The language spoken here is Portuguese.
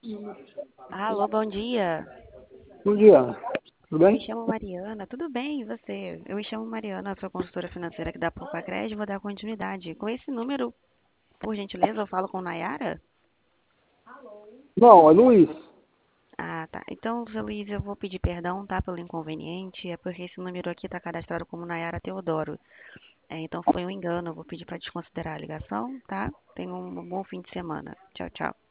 Alô, bom dia. Bom dia, tudo Eu me bem? chamo Mariana. Tudo bem, e você? Eu me chamo Mariana, sou consultora financeira aqui da Propacred e vou dar continuidade. Com esse número, por gentileza, eu falo com Nayara? Não, é Luiz. Ah, tá. Então, seu Luiz, eu vou pedir perdão, tá, pelo inconveniente. É porque esse número aqui está cadastrado como Nayara Teodoro. Então, foi um engano. Eu vou pedir para desconsiderar a ligação, tá? Tenha um bom fim de semana. Tchau, tchau.